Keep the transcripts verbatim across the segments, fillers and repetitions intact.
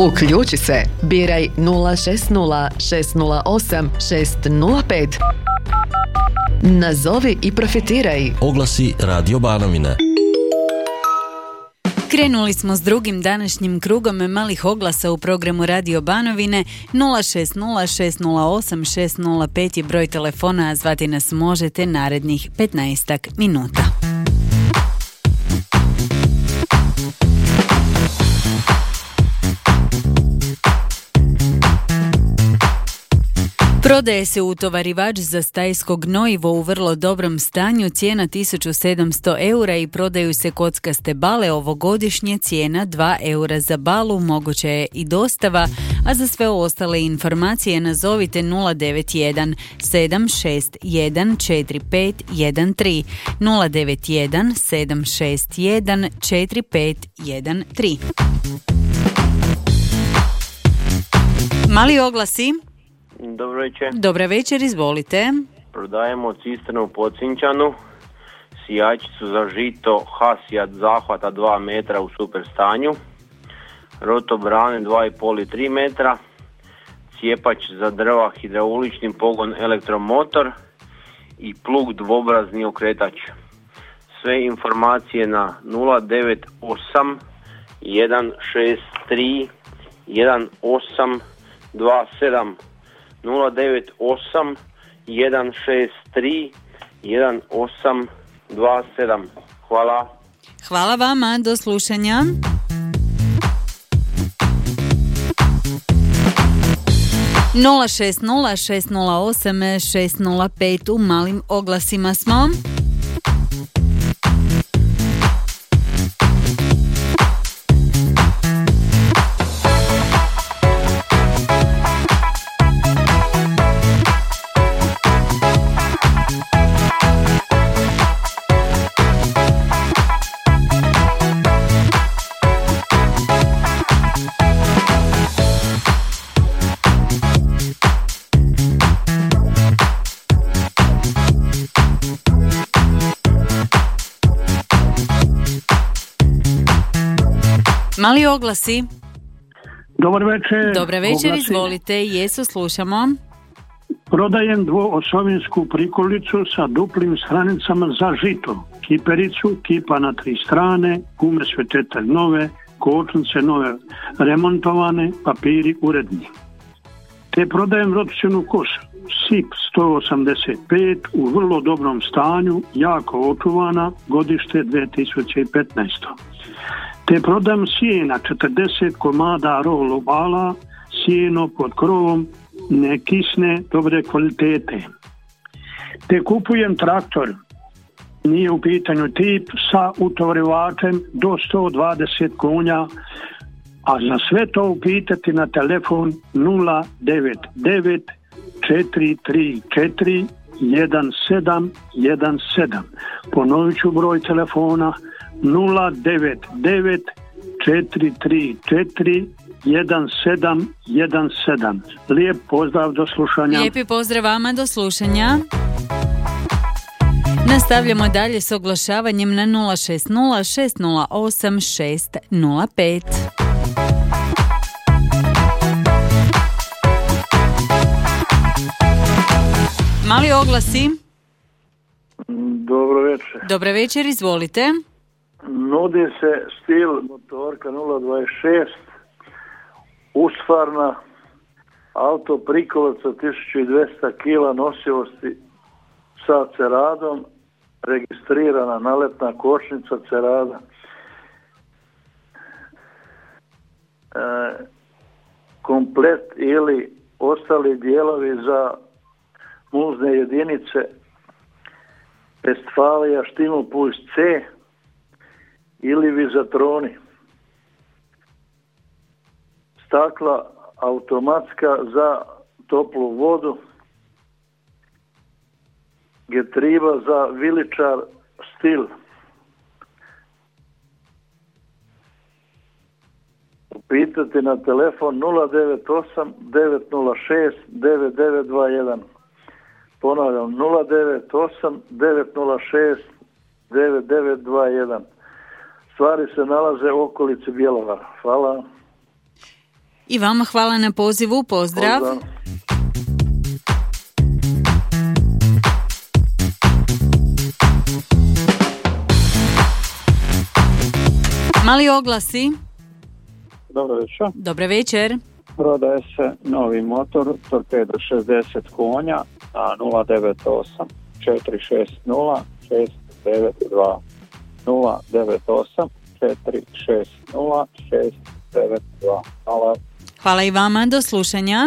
Uključi se. Biraj nula šest nula šest nula osam šest nula pet. Nazovi i profitiraj. Oglasi Radio Banovine. Krenuli smo s drugim današnjim krugom malih oglasa u programu Radio Banovine. Nula šest nula šest nula osam šest nula pet je broj telefona, a zvati nas možete narednih petnaestak minuta. Prodaje se utovarivač za stajsko gnojivo u vrlo dobrom stanju, cijena tisuću sedamsto eura, i prodaju se kockaste bale, ovogodišnje cijena dva eura za balu, moguće je i dostava, a za sve ostale informacije nazovite nula devet jedan sedam šest jedan četiri pet jedan tri, nula devet jedan sedam šest jedan četiri pet jedan tri. Mali oglasi. Dobro večer. Dobra večer, izvolite. Prodajemo cisternu u Pocinčanu, sijačicu za žito Hasijat zahvata dva metra u super stanju, rotobrane dva i pol i tri metra, cijepač za drva, hidraulični pogon, elektromotor i plug dvobrazni okretač. Sve informacije na nula devet osam jedan šest tri jedan osam dva sedam. nula devet osam jedan šest tri jedan osam dva sedam. Hvala. Hvala vama, do slušanja. nula šest nula šest nula osam šest nula pet, u malim oglasima smo. Mali oglasi. Dobar večer. Dobra večer, oglasi. Izvolite, jesu, slušamo. Prodajem dvoosovinsku prikolicu sa duplim stranicama za žito, kipericu, kipa na tri strane, gume sve četiri nove, kočnice nove remontovane, papiri uredni. Te prodajem rotacionu kosu, S I P sto osamdeset pet, u vrlo dobrom stanju, jako očuvana, godište dvije tisuće petnaeste. Te prodajem sjena, četrdeset komada rolo bala, sjeno pod krovom, nekisne, dobre kvalitete. Te kupujem traktor, nije u pitanju tip, sa utovarivačem do sto dvadeset konja, a za sve to upitati na telefon nula devet devet četiri tri četiri jedan sedam jedan sedam. Ponovit ću broj telefona nula devet devet četiri tri četiri jedan sedam jedan sedam. Lijep pozdrav, do slušanja. Lijepi pozdrav vama, do slušanja. Nastavljamo dalje s oglašavanjem na nula šest nula šest nula osam šest nula pet. Mali oglasi. Dobro večer. Dobra večer, izvolite. Nudi se stil motorka nula dvadeset šest, usfarna, auto prikolaca tisuću dvjesto kila nosivosti sa ceradom, registrirana naletna kočnica cerada. E, komplet ili ostali dijelovi za muzne jedinice Westfalia Stimulpuls C ili Vizatroni. Stakla automatska za toplu vodu, getriba za viličar stil. Upitati na telefon nula devet osam devet nula šest devet devet dva jedan. Ponavljam, nula devet osam devet nula šest devet devet dva jedan. Stvari se nalaze u okolici Bjelovara. Hvala. I vama hvala na pozivu, pozdrav. Pozdrav. Mali oglasi. Dobro večer. Dobar večer. Prodaje se novi motor Torpedo šezdeset konja na nula devet osam četiri šest nula šest devet dva nula devet osam četiri šest nula šest devet dva. Hvala. Hvala i vama, do slušanja.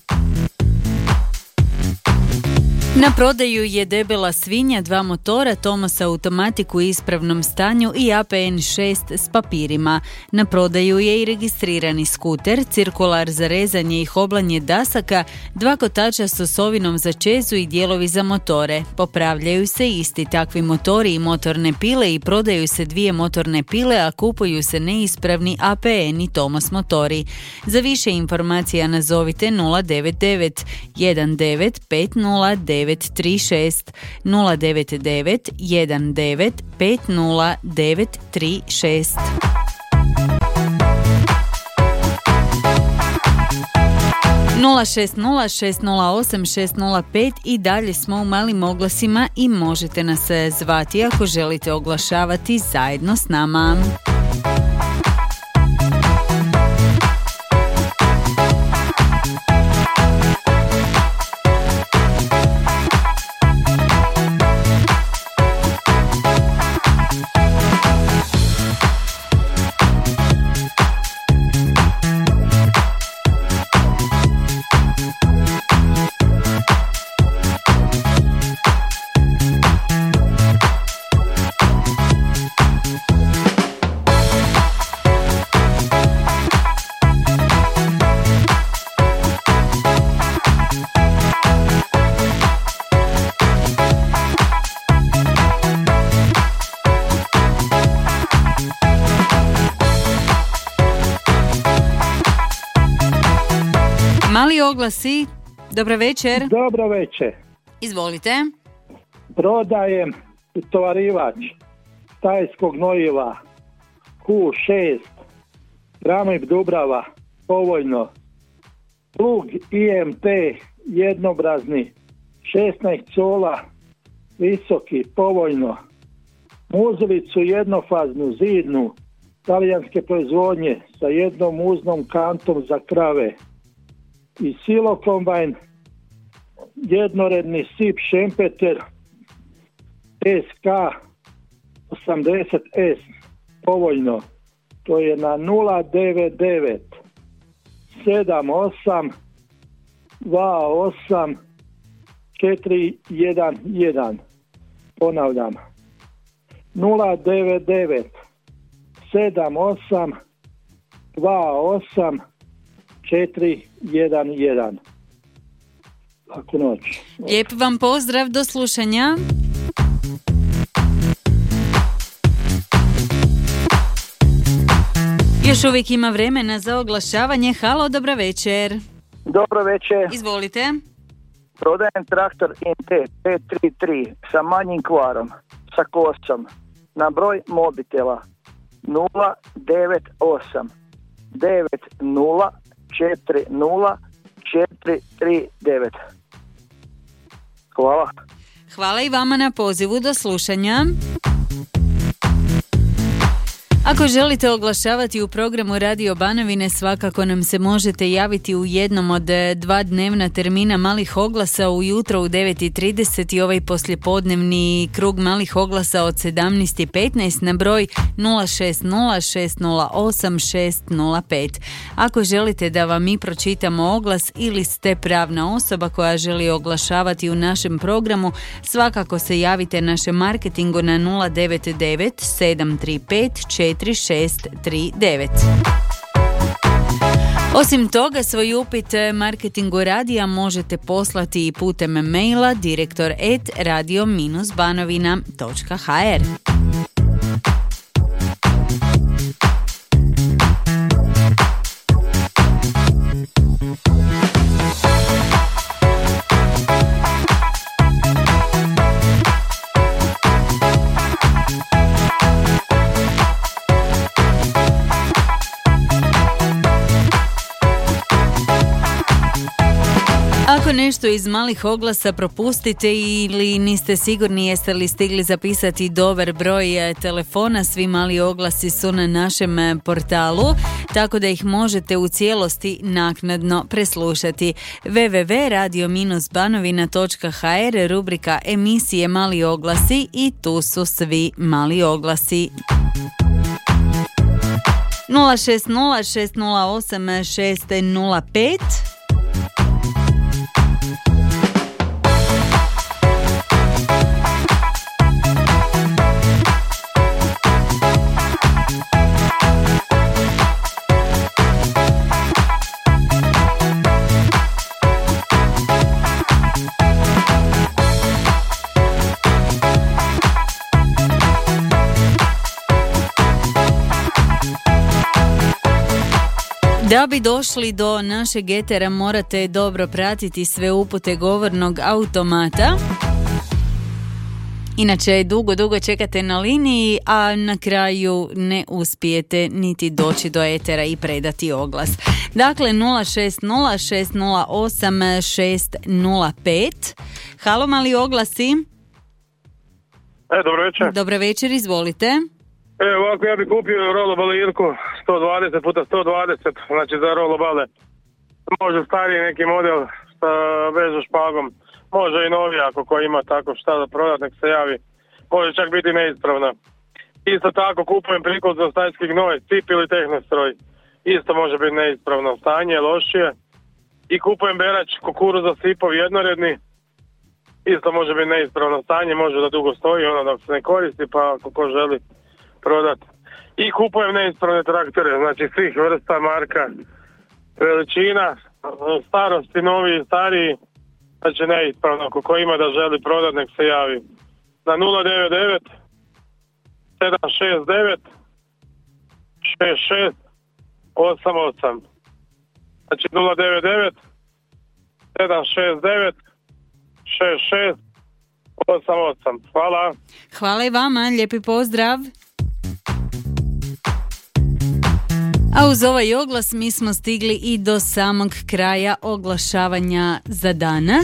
Na prodaju je debela svinja, dva motora, Thomas automatiku u ispravnom stanju i A P N šest s papirima. Na prodaju je i registrirani skuter, cirkular za rezanje i hoblanje dasaka, dva kotača s osovinom za čezu i dijelovi za motore. Popravljaju se isti takvi motori i motorne pile i prodaju se dvije motorne pile, a kupuju se neispravni A P N i Thomas motori. Za više informacija nazovite nula devet devet jedan devet pet nula devet tri šest nula devet devet jedan devet pet nula devet tri šest. nula šest nula šest nula osam šest nula pet i dalje smo u malim oglasima i možete nas zvati ako želite oglašavati zajedno s nama. Mali oglasi, dobro večer. Dobro večer. Izvolite. Prodajem utovarivač stajskog gnojiva Q šest, Ramib Dubrava, povoljno. Plug I M T jednobrazni, šesnaest cola, visoki, povoljno. Muzilicu jednofaznu, zidnu, talijanske proizvodnje sa jednom uznom kantom za krave. I silo kombajn, jednoredni sip šempeter S K osamdeset S, povoljno. To je na nula devet devet sedam osam dva osam četiri jedan jedan. Ponavljam. nula devet devet sedam osam dva osam četiri jedan jedan. Laku noć. Lijep vam pozdrav, do slušanja. Još uvijek ima vremena za oglašavanje. Halo, dobro večer. Dobro večer. Izvolite. Prodajem traktor I M T pet tri tri sa manjim kvarom, sa kosom, na broj mobitela nula devet osam devet nula četiri nula četiri tri devet. Hvala. Hvala i vama na pozivu, do slušanja. Ako želite oglašavati u programu Radio Banovine, svakako nam se možete javiti u jednom od dva dnevna termina malih oglasa, ujutro u devet i trideset i ovaj poslijepodnevni krug malih oglasa od sedamnaest i petnaest na broj nula šest nula šest nula osam šest nula pet. Ako želite da vam mi pročitamo oglas ili ste pravna osoba koja želi oglašavati u našem programu, svakako se javite našem marketingu na nula devet devet sedam tri pet četiri šest tri devet. Osim toga, svoj upit marketingu radija možete poslati i putem maila direktor at radio banovina točka h r. Ako nešto iz malih oglasa propustite ili niste sigurni jeste li stigli zapisati dobar broj telefona, svi mali oglasi su na našem portalu, tako da ih možete u cijelosti naknadno preslušati. w w w točka radio banovina točka h r, rubrika emisije Mali oglasi i tu su svi mali oglasi. nula šest nula šest nula osam šest nula pet. Da bi došli do našeg etera morate dobro pratiti sve upute govornog automata. Inače, dugo, dugo čekate na liniji, a na kraju ne uspijete niti doći do etera i predati oglas. Dakle, nula šest nula šest nula osam šest nula pet. Halo, mali oglasi. E, dobro večer. Dobro večer, izvolite. E, ovako, ja bih kupio rolobalirku sto dvadeset puta sto dvadeset, znači za rolobale. Može stariji neki model sa vežu špagom, može i novi ako ko ima tako šta da prodat, nek se javi. Može čak biti neispravna. Isto tako kupujem prikol za stajski gnoj, cip ili tehnostroj. Isto može biti neispravno stanje, lošije. I kupujem berač kukuruza sipov jednoredni. Isto može biti neispravno stanje, može da dugo stoji ono dok se ne koristi, pa ako ko želi prodat. I kupujem neispravne traktore, znači svih vrsta, marka, veličina, starosti, novi i stariji, znači neispravno. Ako ko ima da želi prodat, nek se javi na nula devet devet sedam šest devet šest šest osam osam. Znači nula devet devet sedam šest devet šest šest osam osam. Hvala. Hvala i vama, lijepi pozdrav. A uz ovaj oglas mi smo stigli i do samog kraja oglašavanja za danas.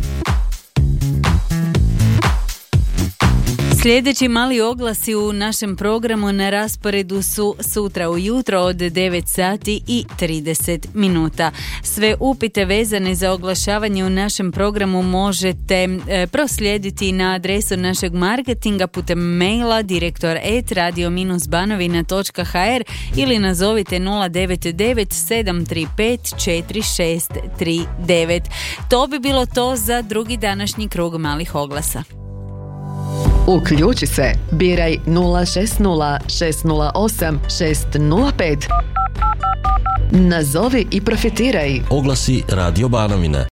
Sljedeći mali oglasi u našem programu na rasporedu su sutra ujutro od devet sati i trideset minuta. Sve upite vezane za oglašavanje u našem programu možete e, proslijediti na adresu našeg marketinga putem maila direktor et radio banovina točka h r ili nazovite nula devet devet sedam tri pet četiri šest tri devet. To bi bilo to za drugi današnji krug malih oglasa. Uključi se, biraj nula šest nula šest nula osam šest nula pet. Nazovi i profitiraj. Oglasi Radio Banovine.